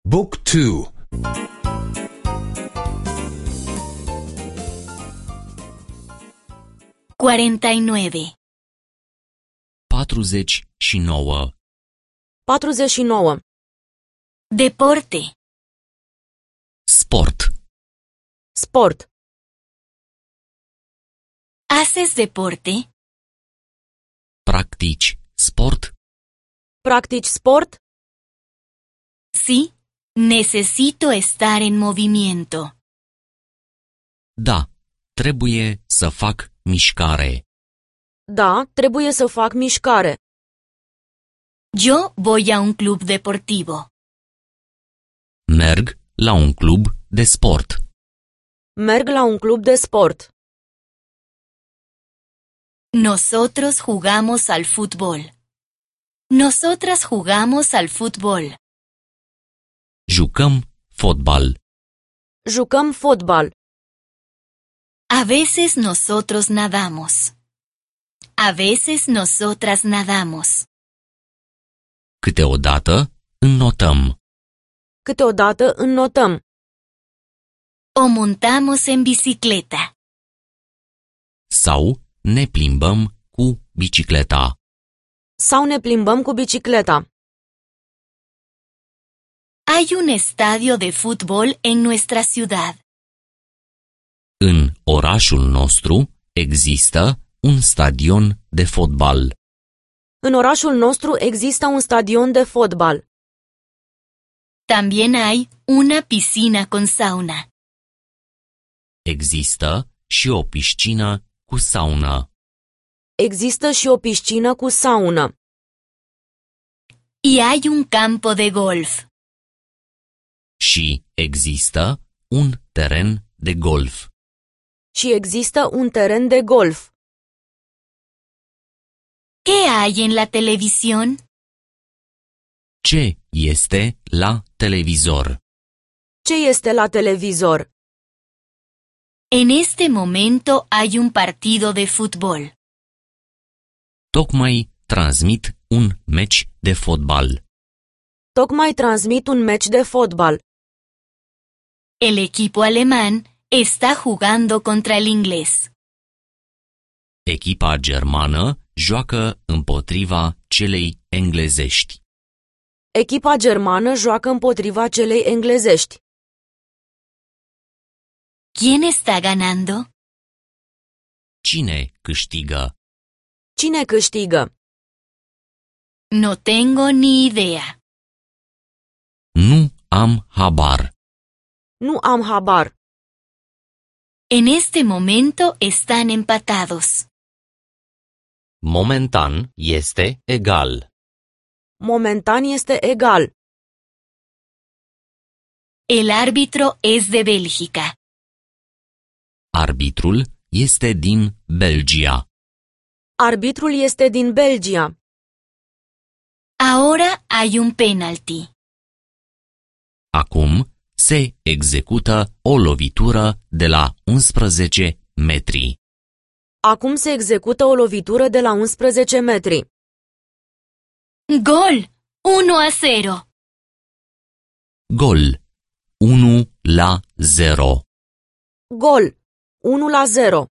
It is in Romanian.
Book 2. 49. 49. 49. Deporte. Sport. Sport. ¿Haces deporte? Practici sport? Practici sport? Sí, necesito estar en movimiento. Da, trebuie să fac mișcare. Da, trebuie să fac mișcare. Yo voy a un club deportivo. Merg la un club de sport. Merg la un club de sport. Nosotros jugamos al fútbol. Nosotras jugamos al fútbol. Jucăm fotbal. Jucăm fotbal. A veces nosotros nadamos. A veces nosotras nadamos. Câteodată înnotăm. Câteodată înnotăm. O montamos en bicicleta. Sau ne plimbăm cu bicicleta. Sau ne plimbăm cu bicicleta. Hay un estadio de fútbol en nuestra ciudad. În orașul nostru există un stadion de fotbal. În orașul nostru există un stadion de fotbal. También hay una piscina con sauna. Există și o piscină cu saună. Există și o piscină cu saună. Y hay un campo de golf. Și există un teren de golf. Și există un teren de golf. ¿Qué hay en la televisión? Ce este la televizor? Ce este la televizor? En este momento hay un partido de fútbol. Tocmai transmit un meci de fotbal. Tocmai transmit un meci de fotbal. El equipo alemán está jugando contra el inglés. Echipa germană joacă împotriva celei englezești. Echipa germană joacă împotriva celei englezești. ¿Quién está ganando? Cine câștigă? Cine câștigă? No tengo ni idea. Nu am habar. Nu am habar. En este momento están empatados. Momentan este egal. Momentan este egal. El árbitro es de Bélgica. Arbitrul este din Belgia. Arbitrul este din Belgia. Ahora hay un penalti. Acum se execută o lovitură de la 11 metri. Acum se execută o lovitură de la 11 metri. Gol! 1-0. Gol 1-0. Gol 1-0.